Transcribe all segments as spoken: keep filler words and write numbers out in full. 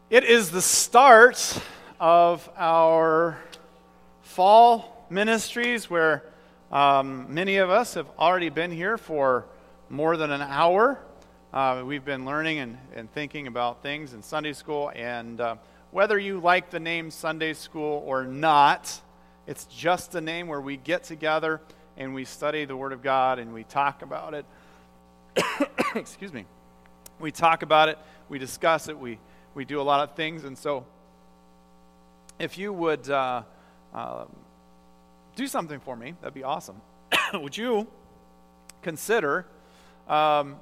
It is the start of our fall ministries where um, many of us have already been here for more than an hour. Uh, we've been learning and, and thinking about things in Sunday school, and uh, whether you like the name Sunday school or not, it's just a name where we get together and we study the Word of God and we talk about it. Excuse me. We talk about it, we discuss it, we We do a lot of things, and so if you would uh, uh, do something for me, that'd be awesome. Would you consider um,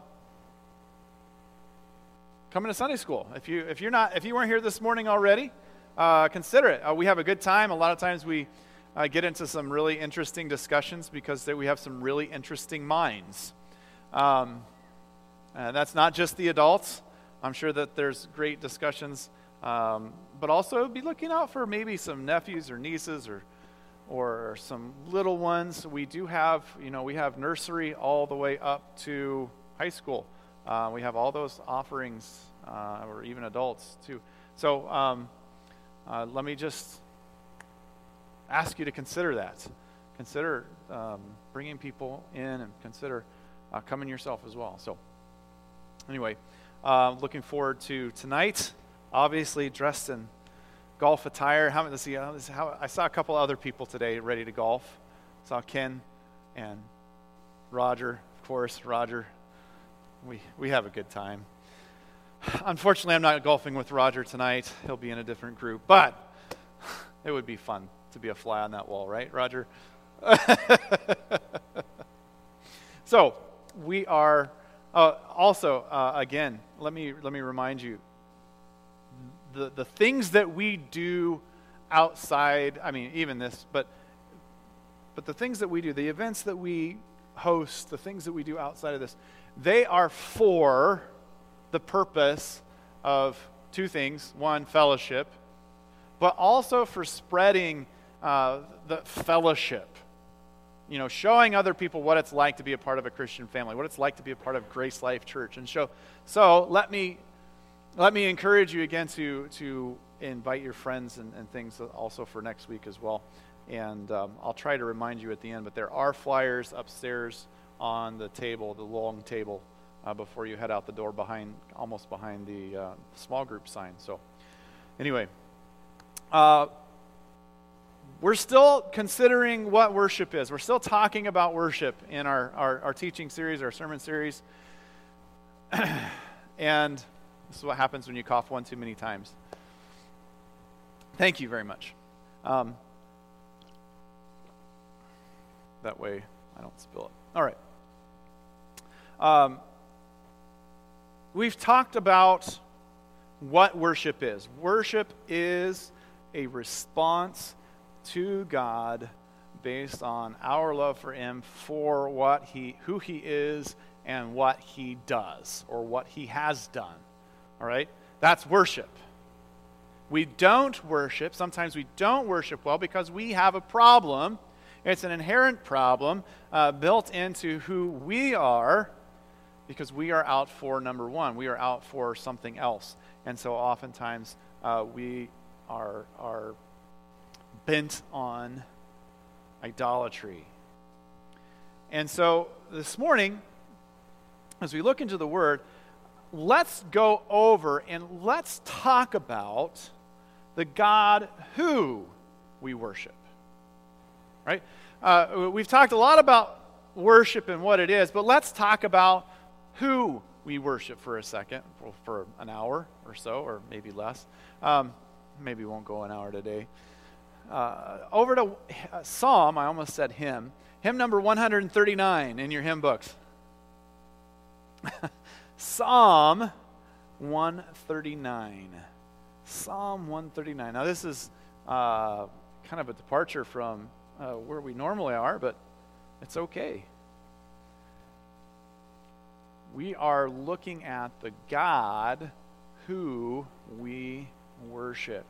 coming to Sunday school? If you if you're not if you weren't here this morning already, uh, consider it. Uh, we have a good time. A lot of times we uh, get into some really interesting discussions because we have some really interesting minds. Um, and that's not just the adults. I'm sure that there's great discussions, um, but also be looking out for maybe some nephews or nieces or or some little ones. We do have, you know, we have nursery all the way up to high school. Uh, we have all those offerings, uh, or even adults too. So um, uh, let me just ask you to consider that. Consider um, bringing people in, and consider uh, coming yourself as well. So anyway. Uh, looking forward to tonight. Obviously dressed in golf attire. How, let's see, how, I saw a couple other people today ready to golf. Saw Ken and Roger, of course. Roger, we we have a good time. Unfortunately, I'm not golfing with Roger tonight. He'll be in a different group, but it would be fun to be a fly on that wall, right, Roger? So we are. Uh, also, uh, again, let me let me remind you, the the things that we do outside, I mean, even this, but but the things that we do, the events that we host, the things that we do outside of this, they are for the purpose of two things. One, fellowship, but also for spreading uh, the fellowship. You know, showing other people what it's like to be a part of a Christian family, what it's like to be a part of Grace Life Church, and show. So let me let me encourage you again to to invite your friends and, and things also for next week as well. And um, I'll try to remind you at the end, but there are flyers upstairs on the table, the long table, uh, before you head out the door, behind almost behind the uh, small group sign. So anyway. Uh, We're still considering what worship is. We're still talking about worship in our, our, our teaching series, our sermon series. And this is what happens when you cough one too many times. Thank you very much. Um, that way I don't spill it. All right. Um, we've talked about what worship is. Worship is a response to God based on our love for Him, for what He, who He is, and what He does, or what He has done. All right? That's worship. We don't worship, sometimes we don't worship well because we have a problem. It's an inherent problem uh, built into who we are, because we are out for number one. We are out for something else. And so oftentimes uh, we are are bent on idolatry. And so this morning, as we look into the Word, let's go over and let's talk about the God who we worship. Right? Uh, we've talked a lot about worship and what it is, but let's talk about who we worship for a second, for, for an hour or so, or maybe less. Um, maybe we won't go an hour today. Uh, over to uh, Psalm, I almost said hymn, hymn number one thirty-nine in your hymn books. Psalm one thirty-nine. Psalm one thirty-nine. Now this is uh, kind of a departure from uh, where we normally are, but it's okay. We are looking at the God who we worship.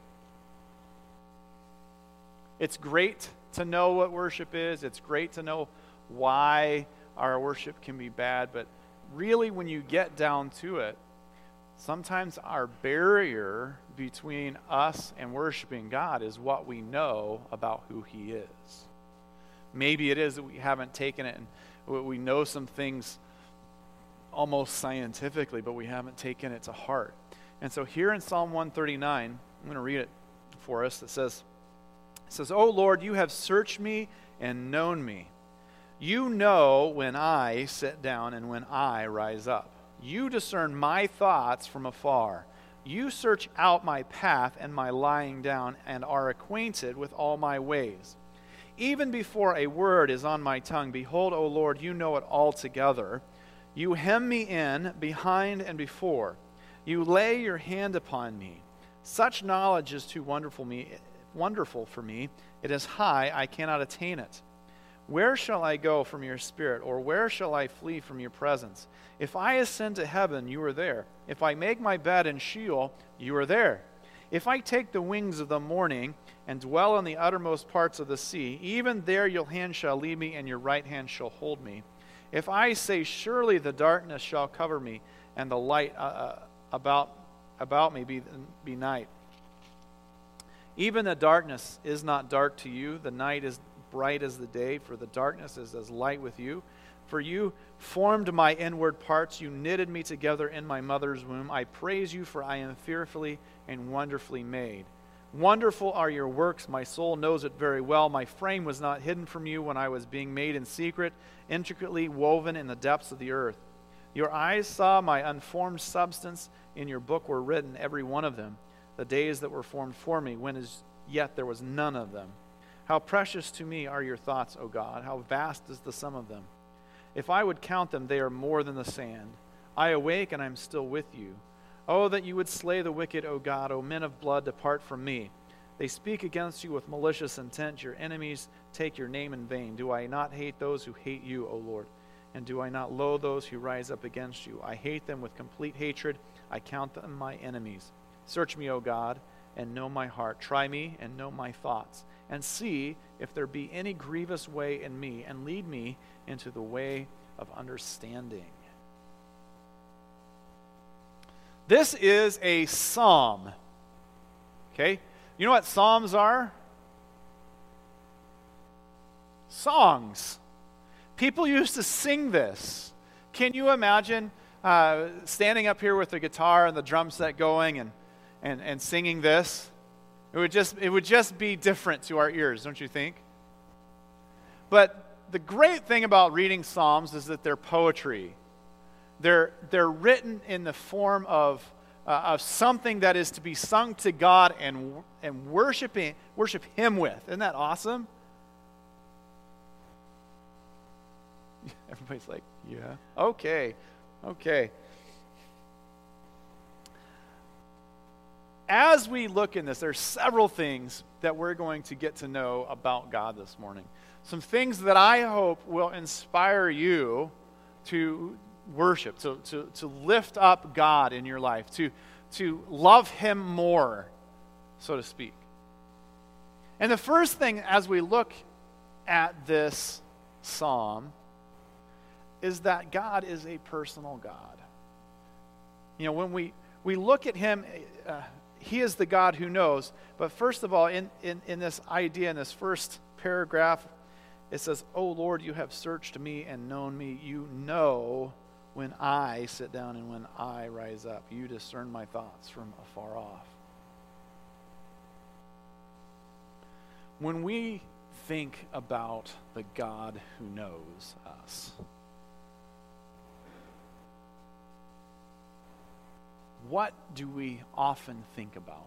It's great to know what worship is. It's great to know why our worship can be bad. But really, when you get down to it, Sometimes our barrier between us and worshiping God is what we know about who he is. Maybe it is that we haven't taken it and we know some things almost scientifically, but we haven't taken it to heart. And so here in Psalm one thirty-nine, I'm going to read it for us. It says, it says, "O Lord, you have searched me and known me. You know when I sit down and when I rise up. You discern my thoughts from afar. You search out my path and my lying down and are acquainted with all my ways. Even before a word is on my tongue, behold, O Lord, you know it altogether. You hem me in behind and before. You lay your hand upon me. Such knowledge is too wonderful me, wonderful for me. It is high, I cannot attain it. Where shall I go from your spirit, or where shall I flee from your presence? If I ascend to heaven, you are there. If I make my bed in Sheol, you are there. If I take the wings of the morning and dwell in the uttermost parts of the sea, even there your hand shall lead me, and your right hand shall hold me. If I say, surely the darkness shall cover me, and the light uh, about about me be, be night. Even the darkness is not dark to you. The night is bright as the day, for the darkness is as light with you. For you formed my inward parts. You knitted me together in my mother's womb. I praise you, for I am fearfully and wonderfully made. Wonderful are your works. My soul knows it very well. My frame was not hidden from you when I was being made in secret, intricately woven in the depths of the earth. Your eyes saw my unformed substance. In your book were written, every one of them, the days that were formed for me, when as yet there was none of them. How precious to me are your thoughts, O God. How vast is the sum of them. If I would count them, they are more than the sand. I awake, and I am still with you. Oh, that you would slay the wicked, O God. O men of blood, depart from me. They speak against you with malicious intent. Your enemies take your name in vain. Do I not hate those who hate you, O Lord? And do I not loathe those who rise up against you? I hate them with complete hatred. I count them my enemies. Search me, O God, and know my heart. Try me and know my thoughts. And see if there be any grievous way in me, and lead me into the way of understanding." This is a psalm. Okay? You know what psalms are? Songs. People used to sing this. Can you imagine uh, standing up here with the guitar and the drum set going and, and, and singing this? It would just it would just be different to our ears, don't you think? But the great thing about reading Psalms is that they're poetry. They're they're written in the form of uh, of something that is to be sung to God and and worshiping worship Him with. Isn't that awesome? Everybody's like, yeah, okay, okay. As we look in this, there's several things that we're going to get to know about God this morning. Some things that I hope will inspire you to worship, to, to, to lift up God in your life, to, to love Him more, so to speak. And the first thing as we look at this psalm is that God is a personal God. You know, when we, we look at Him, uh, He is the God who knows. But first of all, in, in, in this idea, in this first paragraph, it says, "O Lord, you have searched me and known me. You know when I sit down and when I rise up. You discern my thoughts from afar off." When we think about the God who knows us, what do we often think about?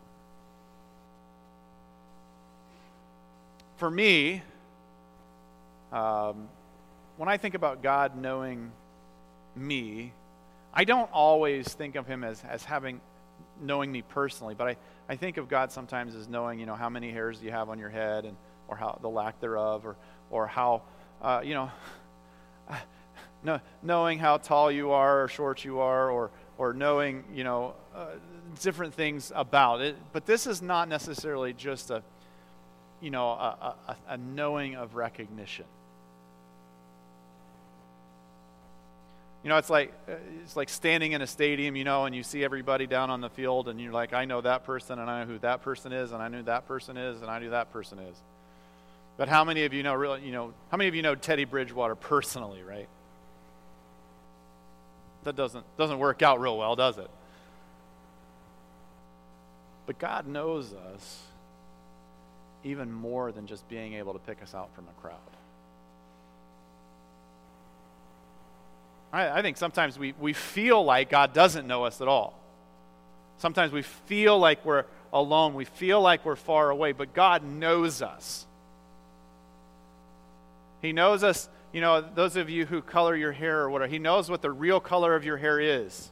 For me, um, when I think about God knowing me, I don't always think of Him as, as having, knowing me personally, but I, I think of God sometimes as knowing, you know, how many hairs you have on your head, and or how the lack thereof, or or how, uh, you know, no, knowing how tall you are or short you are, or or knowing, you know, uh, different things about it. But this is not necessarily just a, you know, a, a, a knowing of recognition. You know, it's like it's like standing in a stadium, you know, and you see everybody down on the field, and you're like, I know that person, and I know who that person is, and I know that person is, and I know who that person is. But how many of you know, really, you know, how many of you know Teddy Bridgewater personally, right? That doesn't doesn't work out real well, does it? But God knows us even more than just being able to pick us out from a crowd. I, I think sometimes we, we feel like God doesn't know us at all. Sometimes we feel like we're alone. We feel like we're far away, but God knows us. He knows us, you know, those of you who color your hair or whatever, He knows what the real color of your hair is.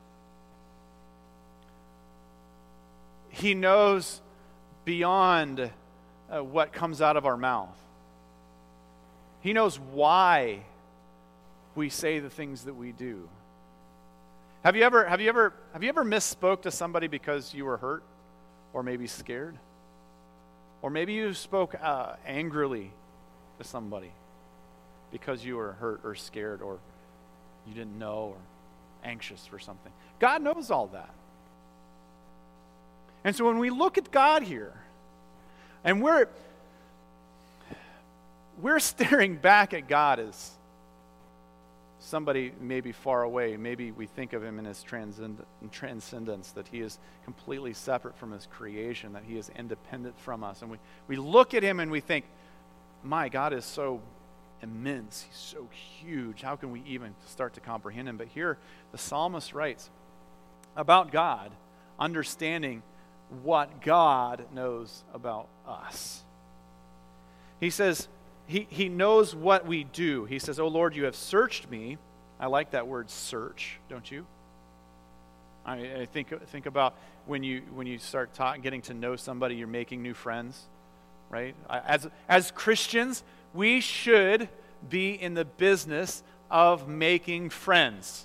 He knows beyond uh, what comes out of our mouth. He knows why we say the things that we do. Have you ever have you ever have you ever misspoke to somebody because you were hurt or maybe scared? Or maybe you spoke uh, angrily to somebody because you were hurt or scared or you didn't know or anxious for something. God knows all that. And so when we look at God here, and we're we're staring back at God as somebody maybe far away. Maybe we think of Him in His transcend- transcendence, that He is completely separate from His creation, that He is independent from us. And we, we look at Him and we think, my God is so immense. He's so huge. How can we even start to comprehend Him? But here the psalmist writes about God, understanding what God knows about us. He says, he, he knows what we do. He says, "O Lord, you have searched me." I like that word search, don't you? I, I think think about when you when you start talk, getting to know somebody, you're making new friends, right? As as Christians, we should be in the business of making friends.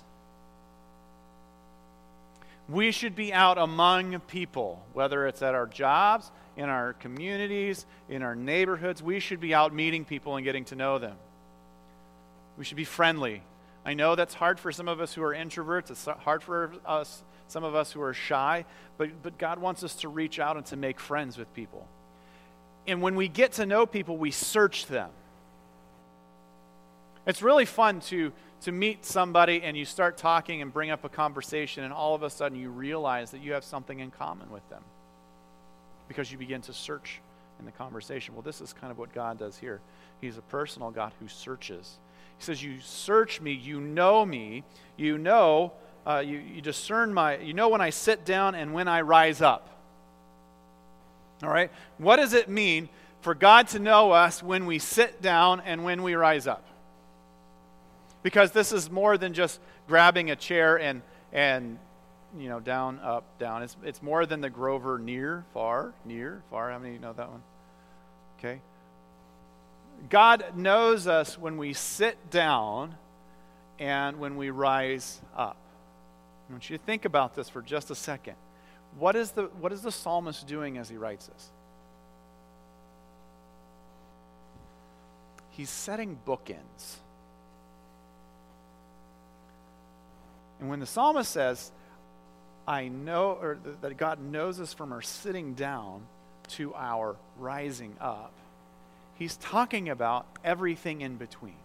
We should be out among people, whether it's at our jobs, in our communities, in our neighborhoods. We should be out meeting people and getting to know them. We should be friendly. I know that's hard for some of us who are introverts. It's hard for us, some of us who are shy, but, but God wants us to reach out and to make friends with people. And when we get to know people, we search them. It's really fun to, to meet somebody and you start talking and bring up a conversation, and all of a sudden you realize that you have something in common with them because you begin to search in the conversation. Well, this is kind of what God does here. He's a personal God who searches. He says, "You search me, you know me, you know, uh, you, you discern my, you know when I sit down and when I rise up." All right? What does it mean for God to know us when we sit down and when we rise up? Because this is more than just grabbing a chair and, and you know, down, up, down. It's, it's more than the Grover near, far, near, far. How many know that one? Okay. God knows us when we sit down and when we rise up. I want you to think about this for just a second. What is the, what is the psalmist doing as he writes this? He's setting bookends. And when the psalmist says, I know, or that God knows us from our sitting down to our rising up, he's talking about everything in between.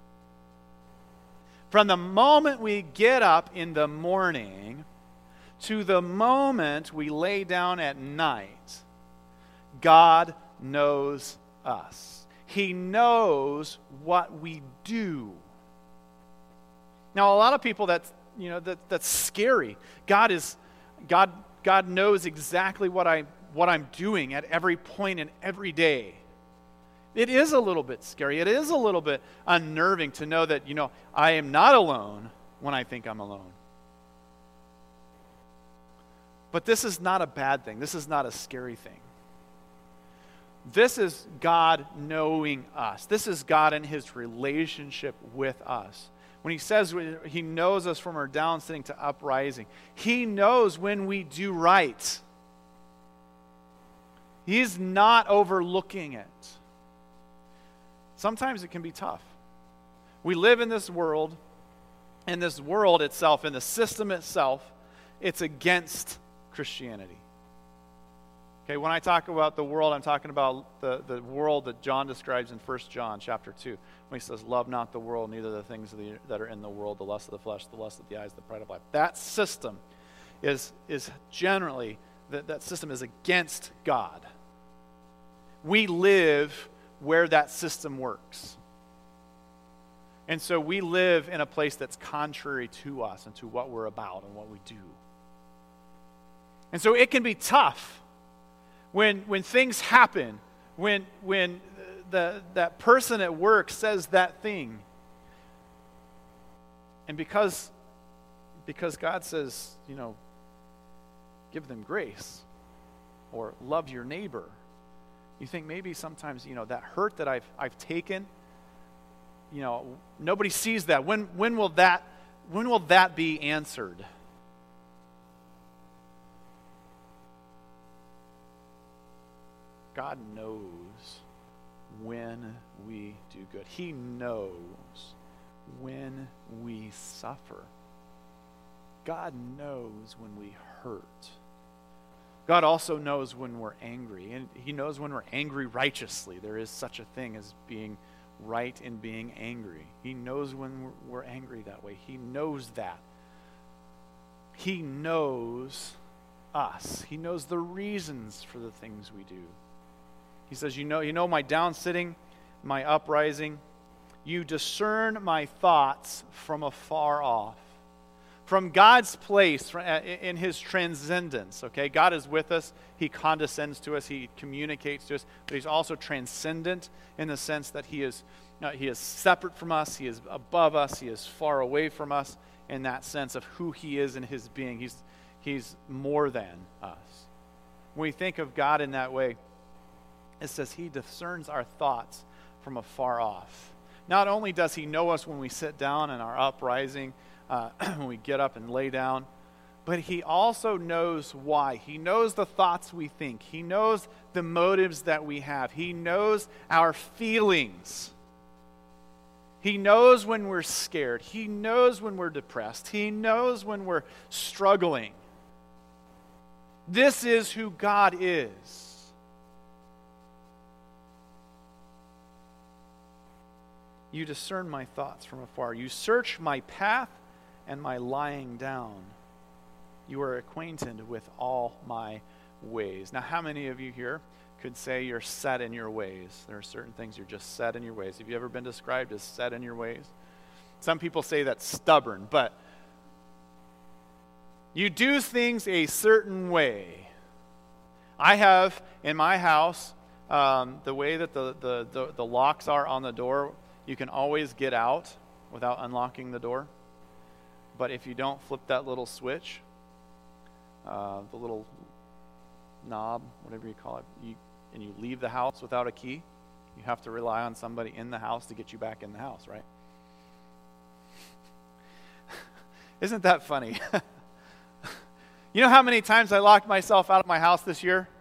From the moment we get up in the morning to the moment we lay down at night, God knows us. He knows what we do. Now, a lot of people, that's you know that that's scary. God is God. God knows exactly what I what I'm doing at every point in every day. It is a little bit scary. It is a little bit unnerving to know that, you know, I am not alone when I think I'm alone. But this is not a bad thing. This is not a scary thing. This is God knowing us. This is God in His relationship with us. When He says He knows us from our down sitting to uprising, He knows when we do right. He's not overlooking it. Sometimes it can be tough. We live in this world, in this world itself, in the system itself, it's against Christianity. Okay, when I talk about the world, I'm talking about the, the world that John describes in First John chapter two, when he says, love not the world, neither the things of the, that are in the world, the lust of the flesh, the lust of the eyes, the pride of life. That system is, is generally, that, that system is against God. We live where that system works. And so we live in a place that's contrary to us and to what we're about and what we do. And so it can be tough when when things happen, when when the that person at work says that thing. And because because God says, you know, give them grace or love your neighbor. You think maybe sometimes, you know, that hurt that I've I've taken, you know, nobody sees that. When when will that when will that be answered? God knows when we do good. He knows when we suffer. God knows when we hurt. God also knows when we're angry, and He knows when we're angry righteously. There is such a thing as being right in being angry. He knows when we're angry that way. He knows that. He knows us. He knows the reasons for the things we do. He says, you know, you know my down sitting, my uprising. You discern my thoughts from afar off. From God's place, in His transcendence, okay? God is with us. He condescends to us. He communicates to us. But He's also transcendent in the sense that He is, uh, He is separate from us. He is above us. He is far away from us in that sense of who He is in His being. He's, he's more than us. When we think of God in that way, it says He discerns our thoughts from afar off. Not only does He know us when we sit down in our uprising, uh, when we get up and lay down, but He also knows why. He knows the thoughts we think. He knows the motives that we have. He knows our feelings. He knows when we're scared. He knows when we're depressed. He knows when we're struggling. This is who God is. You discern my thoughts from afar. You search my path and my lying down. You are acquainted with all my ways. Now, how many of you here could say you're set in your ways? There are certain things you're just set in your ways. Have you ever been described as set in your ways? Some people say that's stubborn, but you do things a certain way. I have in my house, um, the way that the, the, the, the locks are on the door, you can always get out without unlocking the door. But if you don't flip that little switch, uh, the little knob, whatever you call it, you, and you leave the house without a key, you have to rely on somebody in the house to get you back in the house, right? Isn't that funny? You know how many times I locked myself out of my house this year?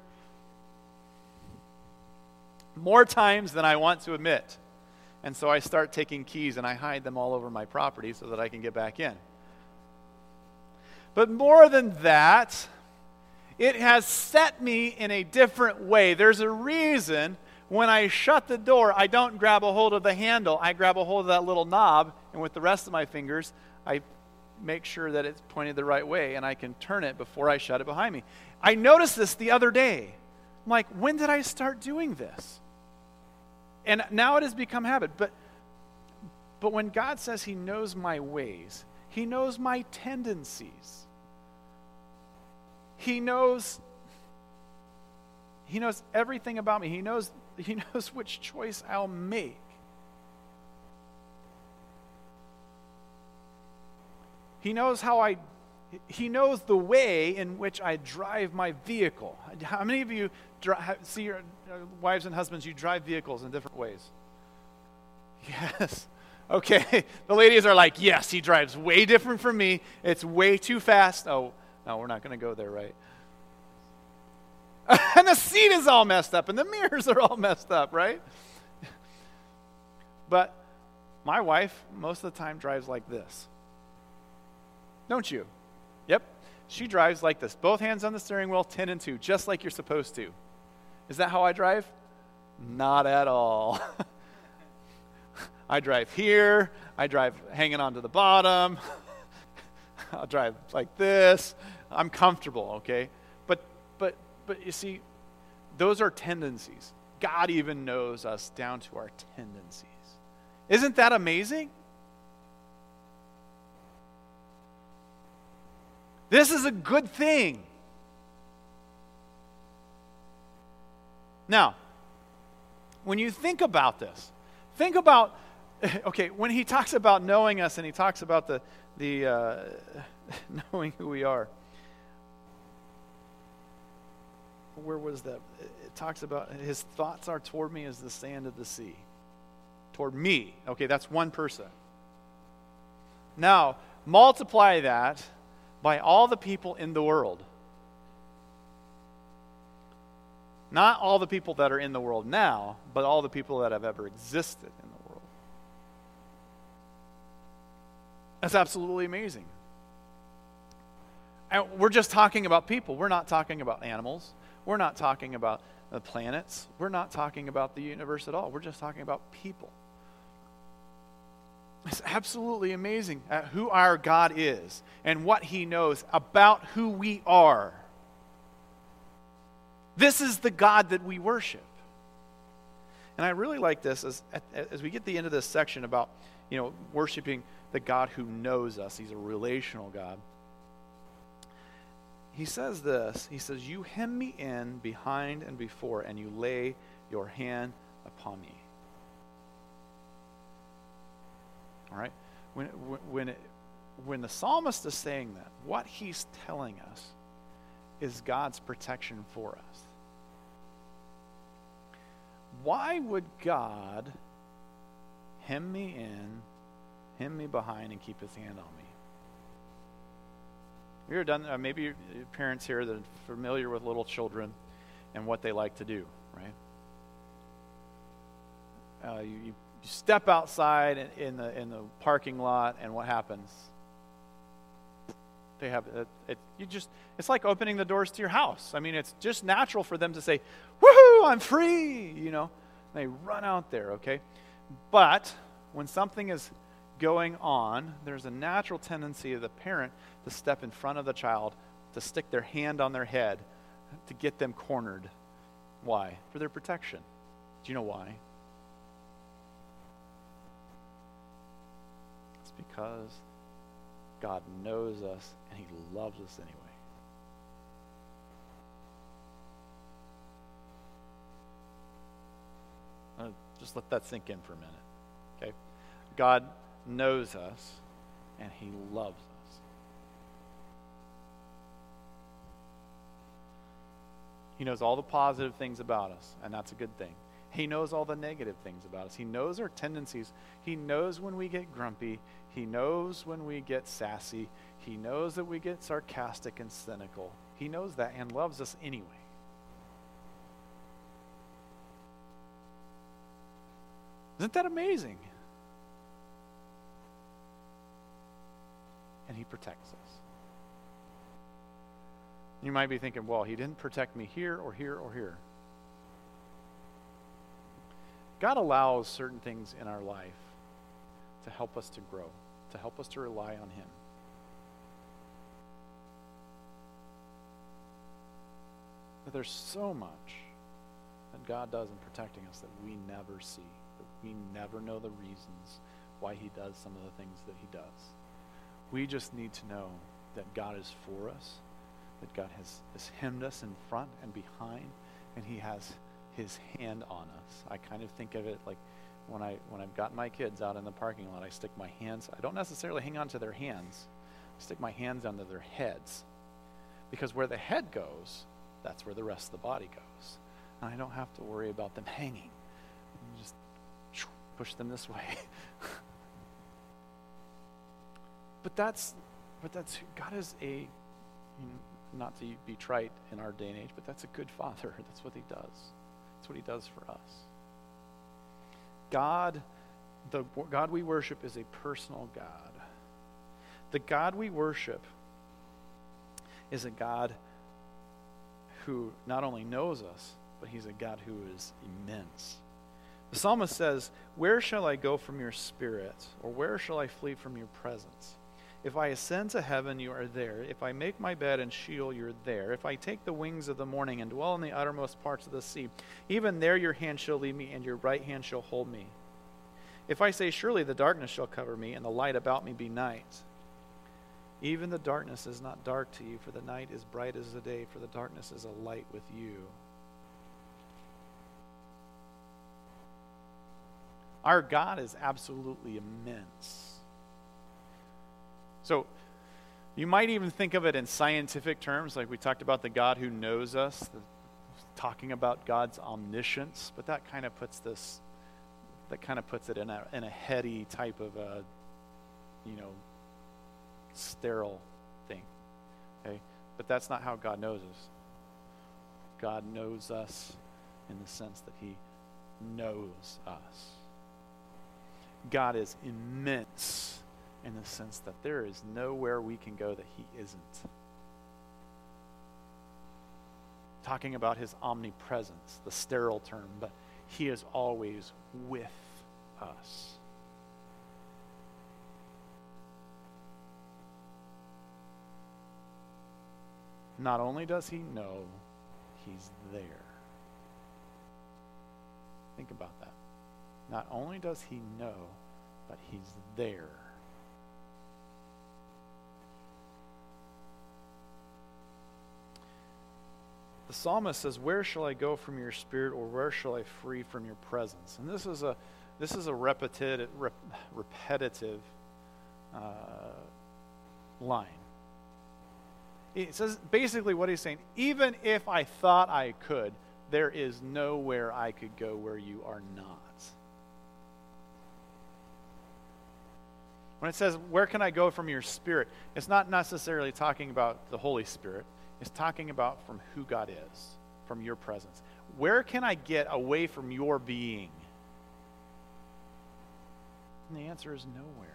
More times than I want to admit. And so I start taking keys and I hide them all over my property so that I can get back in. But more than that, it has set me in a different way. There's a reason when I shut the door, I don't grab a hold of the handle. I grab a hold of that little knob, and with the rest of my fingers, I make sure that it's pointed the right way and I can turn it before I shut it behind me. I noticed this the other day. I'm like, when did I start doing this? And now it has become habit. But, but when God says He knows my ways, He knows my tendencies. He knows, He knows everything about me. He knows, He knows which choice I'll make. He knows how I, He knows the way in which I drive my vehicle. How many of you dri- see your uh, wives and husbands, you drive vehicles in different ways? Yes. Okay. The ladies are like, yes, he drives way different from me. It's way too fast. Oh, no, we're not going to go there, right? And the seat is all messed up, and the mirrors are all messed up, right? But my wife, most of the time, drives like this. don't you? Yep. She drives like this. Both hands on the steering wheel, ten and two, just like you're supposed to. Is that how I drive? Not at all. I drive here. I drive hanging onto the bottom. I'll drive like this. I'm comfortable, okay? But but but you see, those are tendencies. God even knows us down to our tendencies. Isn't that amazing? This is a good thing. Now, when you think about this, think about, okay, when he talks about knowing us and he talks about the, the uh, knowing who we are, where was that? It talks about his thoughts are toward me as the sand of the sea. Toward me. Okay, that's one person. Now, multiply that by all the people in the world. Not all the people that are in the world now, but all the people that have ever existed in the world. That's absolutely amazing. And we're just talking about people. We're not talking about animals. We're not talking about the planets. We're not talking about the universe at all. We're just talking about people. It's absolutely amazing at who our God is and what he knows about who we are. This is the God that we worship. And I really like this as, as we get to the end of this section about, you know, worshiping the God who knows us. He's a relational God. He says this. He says, you hem me in behind and before, and you lay your hand upon me. All right? When, when, it, when the psalmist is saying that, what he's telling us is God's protection for us. Why would God hem me in, hem me behind, and keep his hand on me? Have you ever done, uh, maybe your parents here that are familiar with little children and what they like to do, right? Uh, you, you You step outside in, in the in the parking lot, and what happens? They have it, it. You just it's like opening the doors to your house. I mean, it's just natural for them to say, "Woohoo! I'm free!" You know, they run out there. Okay, but when something is going on, there's a natural tendency of the parent to step in front of the child, to stick their hand on their head, to get them cornered. Why? For their protection. Do you know why? Because God knows us and he loves us anyway. Uh, just let that sink in for a minute, okay? God knows us and he loves us. He knows all the positive things about us, and that's a good thing. He knows all the negative things about us. He knows our tendencies. He knows when we get grumpy. He knows when we get sassy. He knows that we get sarcastic and cynical. He knows that and loves us anyway. Isn't that amazing? And he protects us. You might be thinking, well, he didn't protect me here or here or here. God allows certain things in our life to help us to grow, to help us to rely on him. But there's so much that God does in protecting us that we never see, that we never know the reasons why he does some of the things that he does. We just need to know that God is for us, that God has, has hemmed us in front and behind, and he has his hand on us. I kind of think of it like when I when I've got my kids out in the parking lot, I stick my hands, I don't necessarily hang on to their hands, I stick my hands under their heads. Because where the head goes, that's where the rest of the body goes. And I don't have to worry about them hanging. Just push them this way. But that's but that's God is a, you know, not to be trite in our day and age, but that's a good father. That's what he does. That's what he does for us. God, the God we worship is a personal God. The God we worship is a God who not only knows us, but he's a God who is immense. The psalmist says, "Where shall I go from your spirit? Or where shall I flee from your presence? If I ascend to heaven, you are there. If I make my bed in Sheol, you're there. If I take the wings of the morning and dwell in the uttermost parts of the sea, even there your hand shall lead me, and your right hand shall hold me. If I say, surely the darkness shall cover me, and the light about me be night. Even the darkness is not dark to you, for the night is bright as the day, for the darkness is a light with you." Our God is absolutely immense. So you might even think of it in scientific terms, like we talked about the God who knows us, the, talking about God's omniscience, but that kind of puts this, that kind of puts it in a in a heady type of a, you know, sterile thing. Okay? But that's not how God knows us. God knows us in the sense that he knows us. God is immense in the sense that there is nowhere we can go that he isn't. Talking about his omnipresence, the sterile term, but he is always with us. Not only does he know, he's there. Think about that. Not only does he know, but he's there. The psalmist says, "Where shall I go from your spirit, or where shall I flee from your presence?" And this is a this is a repetitive rep, repetitive uh, line. It says basically what he's saying: even if I thought I could, there is nowhere I could go where you are not. When it says, "Where can I go from your spirit?" it's not necessarily talking about the Holy Spirit. It's talking about from who God is, from your presence. Where can I get away from your being? And the answer is nowhere.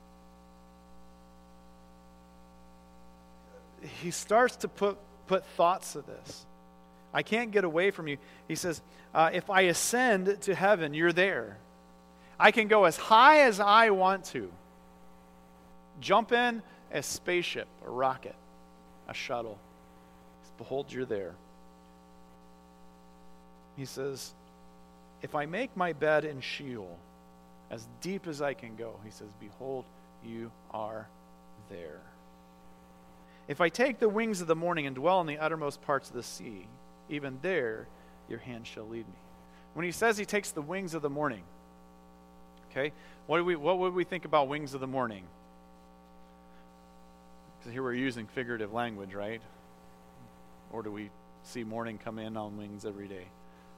He starts to put, put thoughts to this. I can't get away from you. He says, uh, if I ascend to heaven, you're there. I can go as high as I want to. Jump in a spaceship, a rocket, a shuttle. Behold, you're there. He says, if I make my bed in Sheol, as deep as I can go, he says, behold, you are there. If I take the wings of the morning and dwell in the uttermost parts of the sea, even there your hand shall lead me. When he says he takes the wings of the morning, okay, what do we what would we think about wings of the morning? Because here we're using figurative language, right? Or do we see morning come in on wings every day?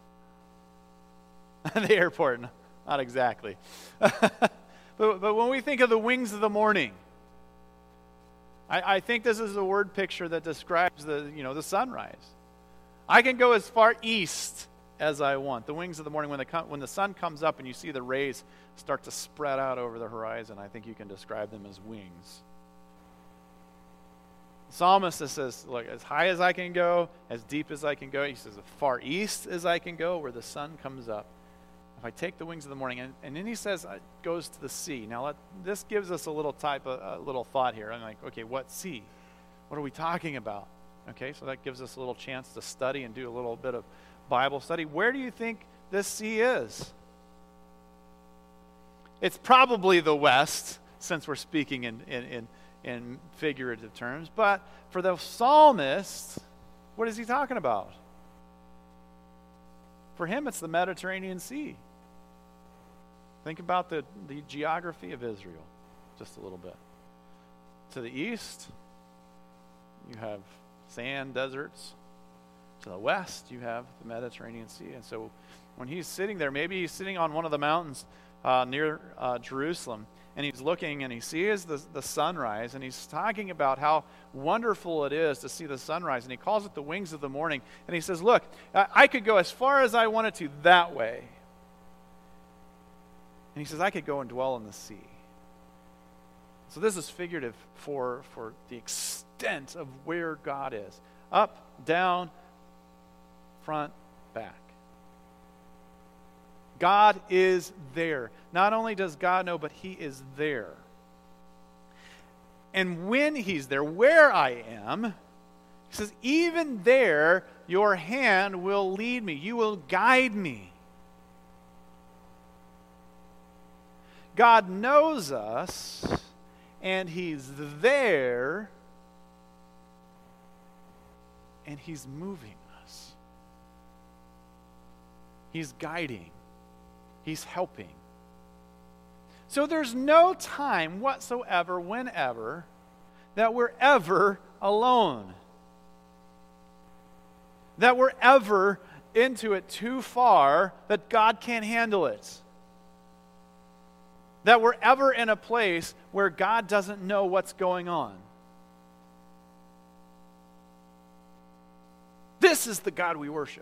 The airport, not exactly. but, but when we think of the wings of the morning, I, I think this is a word picture that describes the, you know, the sunrise. I can go as far east as I want. The wings of the morning, when the, when the sun comes up and you see the rays start to spread out over the horizon, I think you can describe them as wings. The psalmist says, look, as high as I can go, as deep as I can go. He says, as far east as I can go, where the sun comes up. If I take the wings of the morning, and, and then he says it goes to the sea. Now, let, this gives us a little type of a little thought here. I'm like, okay, what sea? What are we talking about? Okay, so that gives us a little chance to study and do a little bit of Bible study. Where do you think this sea is? It's probably the west, since we're speaking in in, in, in figurative terms. But for the psalmist, what is he talking about? For him, it's the Mediterranean Sea. Think about the, the geography of Israel just a little bit. To the east, you have sand deserts. To the west, you have the Mediterranean Sea. And so when he's sitting there, maybe he's sitting on one of the mountains uh, near uh, Jerusalem, and he's looking and he sees the, the sunrise, and he's talking about how wonderful it is to see the sunrise, and he calls it the wings of the morning. And he says, look, I, I could go as far as I wanted to that way. And he says, I could go and dwell in the sea. So this is figurative for, for the extent of where God is. Up, down, front, back. God is there. Not only does God know, but he is there. And when he's there, where I am, he says, even there, your hand will lead me. You will guide me. God knows us, and he's there, and he's moving us. He's guiding. He's helping. So there's no time whatsoever, whenever, that we're ever alone. That we're ever into it too far, that God can't handle it. That we're ever in a place where God doesn't know what's going on. This is the God we worship.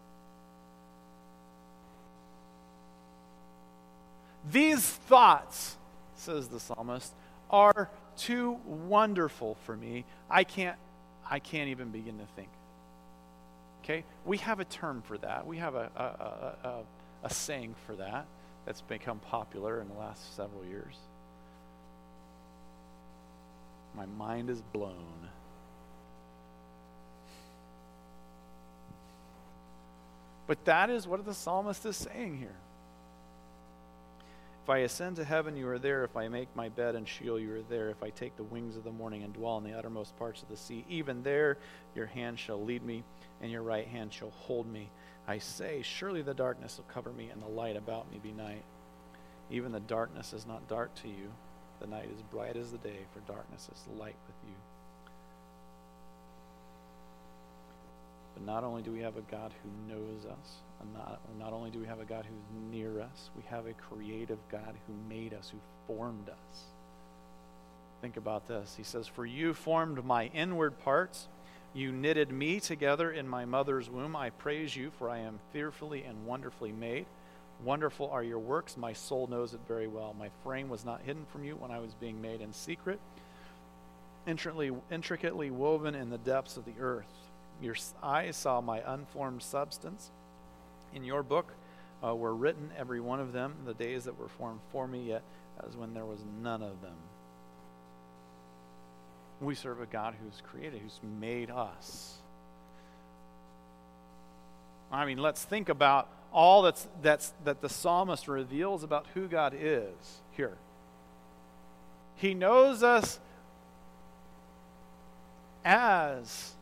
These thoughts, says the psalmist, are too wonderful for me. I can't, I can't even begin to think. Okay? We have a term for that. We have a, a, a, a, a saying for that that's become popular in the last several years. My mind is blown. But that is what the psalmist is saying here. If I ascend to heaven, you are there. If I make my bed in Sheol, you are there. If I take the wings of the morning and dwell in the uttermost parts of the sea, even there your hand shall lead me, and your right hand shall hold me. I say, surely the darkness will cover me, and the light about me be night. Even the darkness is not dark to you. The night is bright as the day, for darkness is light with you. But not only do we have a God who knows us, and not, not only do we have a God who's near us, we have a creative God who made us, who formed us. Think about this. He says, for you formed my inward parts. You knitted me together in my mother's womb. I praise you, for I am fearfully and wonderfully made. Wonderful are your works. My soul knows it very well. My frame was not hidden from you when I was being made in secret, intricately, intricately woven in the depths of the earth. Your eyes saw my unformed substance. In your book uh, were written, every one of them, the days that were formed for me, yet as when there was none of them. We serve a God who's created, who's made us. I mean, let's think about all that's, that's that the psalmist reveals about who God is here. He knows us as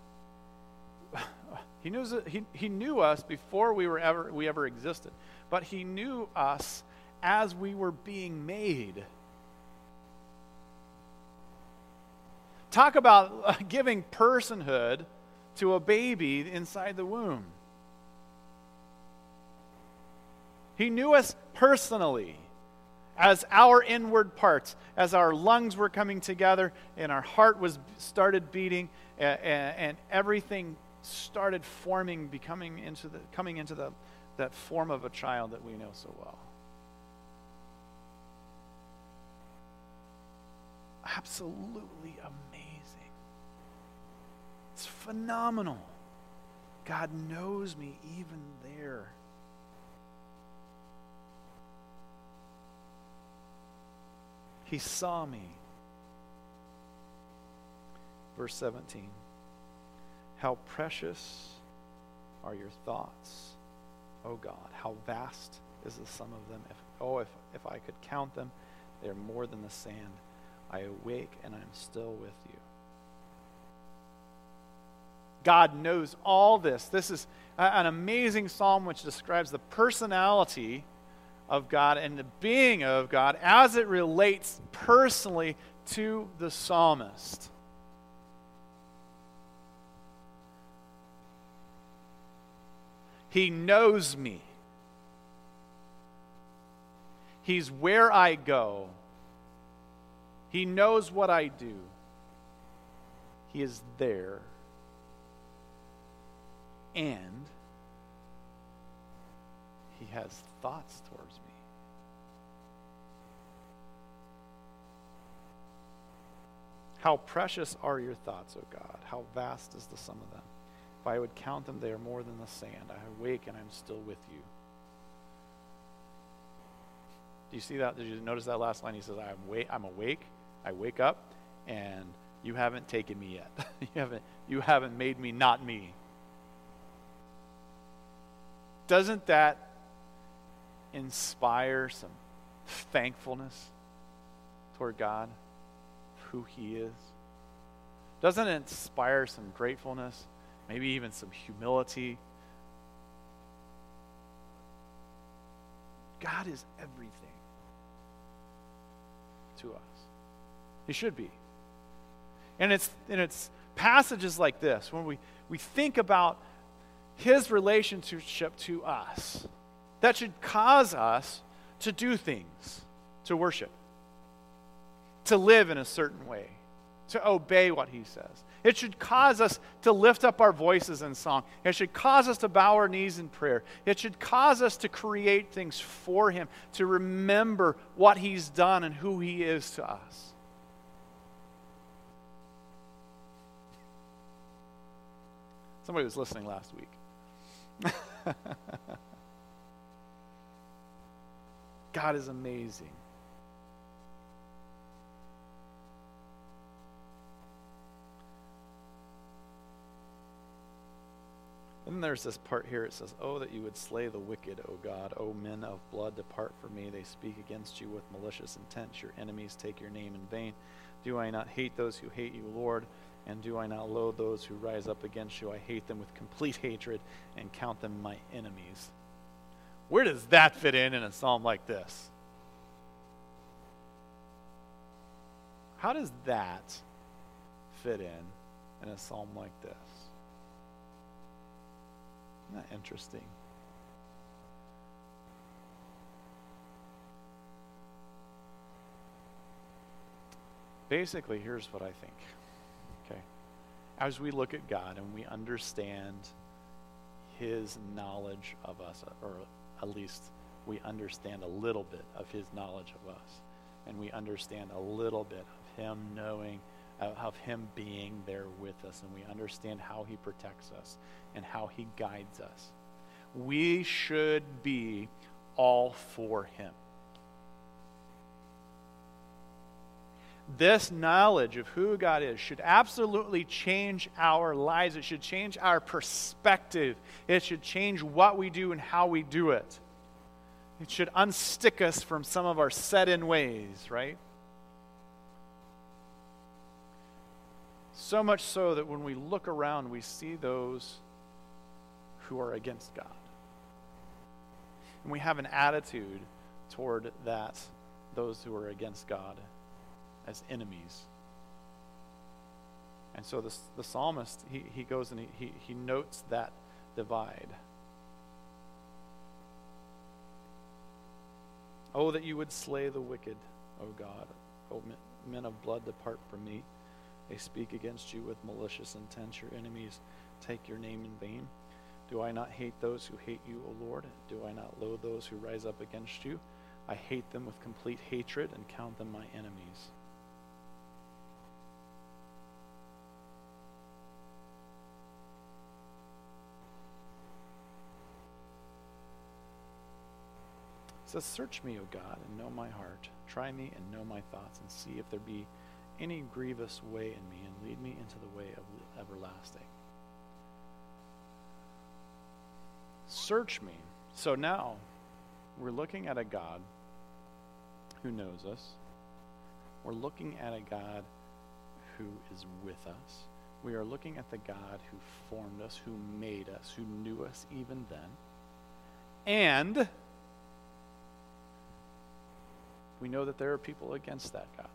he knows he he knew us before we were ever we ever existed, but he knew us as we were being made. Talk about giving personhood to a baby inside the womb. He knew us personally as our inward parts, as our lungs were coming together and our heart was started beating and, and everything started forming, becoming into the coming into the that form of a child that we know so well. Absolutely amazing. It's phenomenal. God knows me even there. He saw me. Verse seventeen. How precious are your thoughts, O God. How vast is the sum of them. If, oh, if, if I could count them, they are more than the sand. I awake and I am still with you. God knows all this. This is an amazing psalm which describes the personality of God and the being of God as it relates personally to the psalmist. He knows me. He's where I go. He knows what I do. He is there. And he has thoughts towards me. How precious are your thoughts, O God. How vast is the sum of them. If I would count them, they are more than the sand. I awake and I'm still with you. Do you see that? Did you notice that last line? He says, I'm, wa- I'm awake, I wake up, and you haven't taken me yet. you haven't you haven't made me not me. Doesn't that inspire some thankfulness toward God, who he is? Doesn't it inspire some gratefulness, maybe even some humility? God is everything to us. He should be. And it's and it's passages like this, when we, we think about his relationship to us, that should cause us to do things, to worship, to live in a certain way, to obey what he says. It should cause us to lift up our voices in song. It should cause us to bow our knees in prayer. It should cause us to create things for him, to remember what he's done and who he is to us. Somebody was listening last week. God is amazing. Then there's this part here. It says, "Oh, that you would slay the wicked, O God. O men of blood, depart from me. They speak against you with malicious intent. Your enemies take your name in vain. Do I not hate those who hate you, Lord? And do I not loathe those who rise up against you? I hate them with complete hatred and count them my enemies." Where does that fit in in a psalm like this? How does that fit in in a psalm like this? Isn't that interesting? Basically, here's what I think. Okay. As we look at God and we understand his knowledge of us, or at least we understand a little bit of his knowledge of us, and we understand a little bit of him knowing, uh, of him being there with us, and we understand how he protects us and how he guides us, we should be all for him. This knowledge of who God is should absolutely change our lives. It should change our perspective. It should change what we do and how we do it. It should unstick us from some of our set-in ways, right? So much so that when we look around, we see those who are against God. And we have an attitude toward that, those who are against God, as enemies. And so this, the psalmist, he, he goes and he, he, he notes that divide. Oh, that you would slay the wicked, O God. O men of blood, depart from me. They speak against you with malicious intent. Your enemies take your name in vain. Do I not hate those who hate you, O Lord? Do I not loathe those who rise up against you? I hate them with complete hatred and count them my enemies. It says, "Search me, O God, and know my heart. Try me and know my thoughts, and see if there be any grievous way in me, and lead me into the way of everlasting." Search me. So now we're looking at a God who knows us. We're looking at a God who is with us. We are looking at the God who formed us, who made us, who knew us even then. And we know that there are people against that God.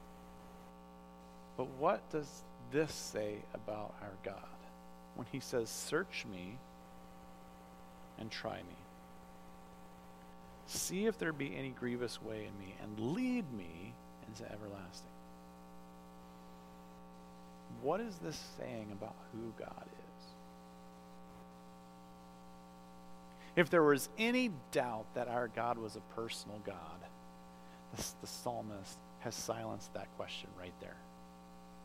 But what does this say about our God when he says, "Search me and try me. See if there be any grievous way in me, and lead me into everlasting"? What is this saying about who God is? If there was any doubt that our God was a personal God, this, the psalmist has silenced that question right there.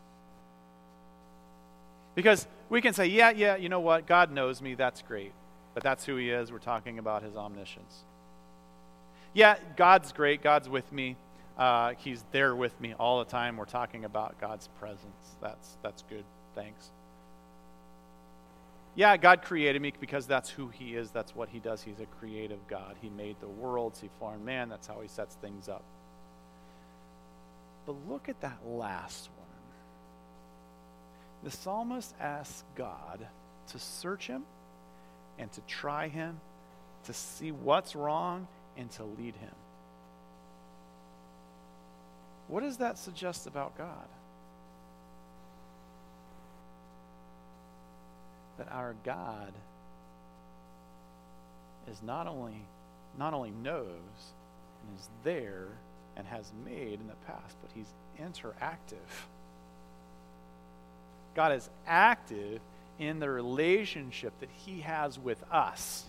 Because we can say, yeah, yeah, you know what? God knows me. That's great. But that's who he is. We're talking about his omniscience. Yeah, God's great. God's with me. Uh, he's there with me all the time. We're talking about God's presence. That's that's good. Thanks. Yeah, God created me because that's who he is. That's what he does. He's a creative God. He made the worlds. He formed man. That's how he sets things up. But look at that last one. The psalmist asks God to search him and to try him, to see what's wrong, and to lead him. What does that suggest about God? That our God is not only not only knows and is there and has made in the past, but he's interactive. God is active in the relationship that he has with us.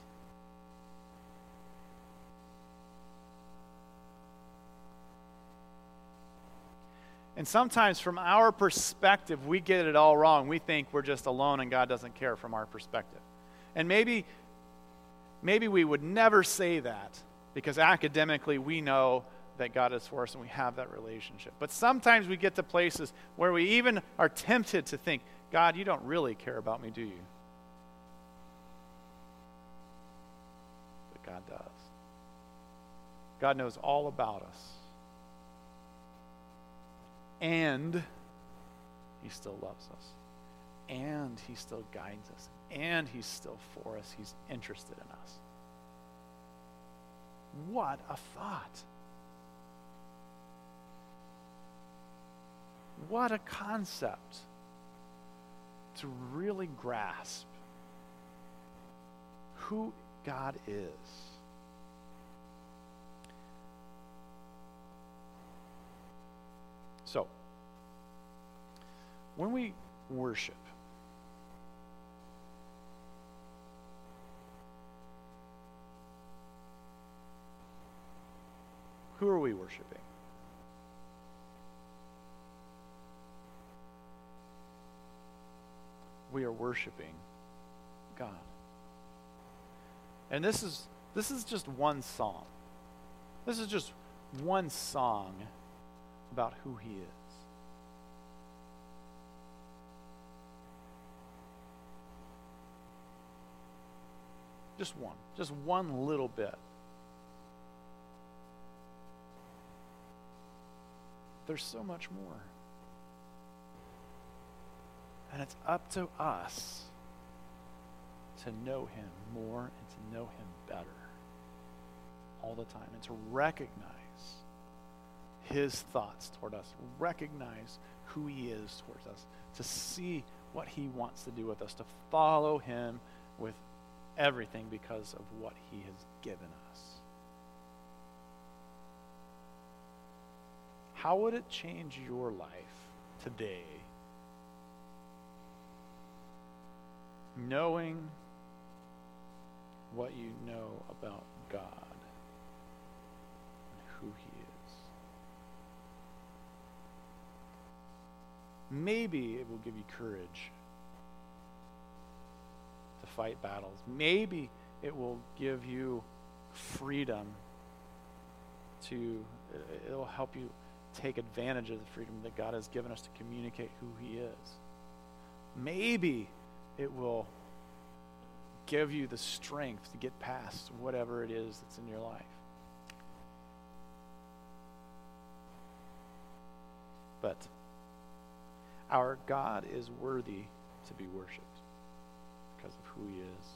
And sometimes from our perspective, we get it all wrong. We think we're just alone and God doesn't care from our perspective. And maybe, maybe we would never say that because academically we know that God is for us and we have that relationship. But sometimes we get to places where we even are tempted to think, God, you don't really care about me, do you? But God does. God knows all about us. And he still loves us. And he still guides us. And he's still for us. He's interested in us. What a thought. What a concept to really grasp who God is. So, when we worship, who are we worshiping? We are worshiping God. And this is this is just one song. This is just one song about who he is. Just one. Just one little bit. There's so much more. And it's up to us to know him more and to know him better all the time and to recognize his thoughts toward us, recognize who he is towards us, to see what he wants to do with us, to follow him with everything because of what he has given us. How would it change your life today, knowing what you know about God and who he is? Maybe it will give you courage to fight battles. Maybe it will give you freedom to, it'll help you take advantage of the freedom that God has given us to communicate who he is. Maybe it will give you the strength to get past whatever it is that's in your life. But our God is worthy to be worshiped because of who he is.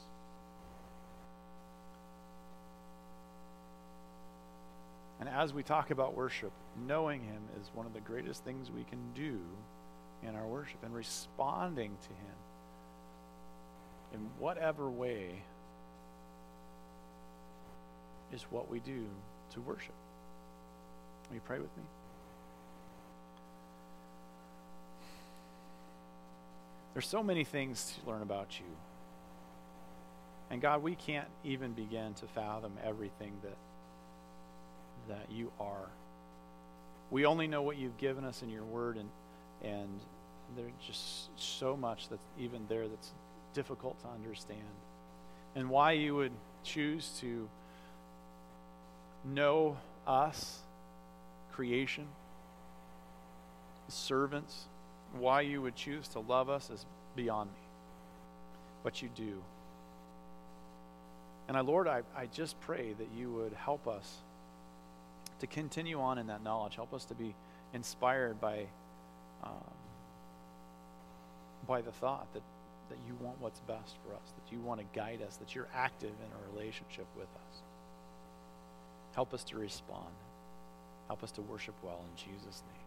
And as we talk about worship, knowing him is one of the greatest things we can do in our worship, and responding to him in whatever way is what we do to worship. Will you pray with me? There's so many things to learn about you. And God, we can't even begin to fathom everything that that you are. We only know what you've given us in your word, and and there's just so much that's even there that's difficult to understand. And why you would choose to know us, creation, servants, why you would choose to love us is beyond me. But you do. And I, Lord, I, I just pray that you would help us to continue on in that knowledge. Help us to be inspired by um, by the thought that, that you want what's best for us, that you want to guide us, that you're active in a relationship with us. Help us to respond. Help us to worship well in Jesus' name.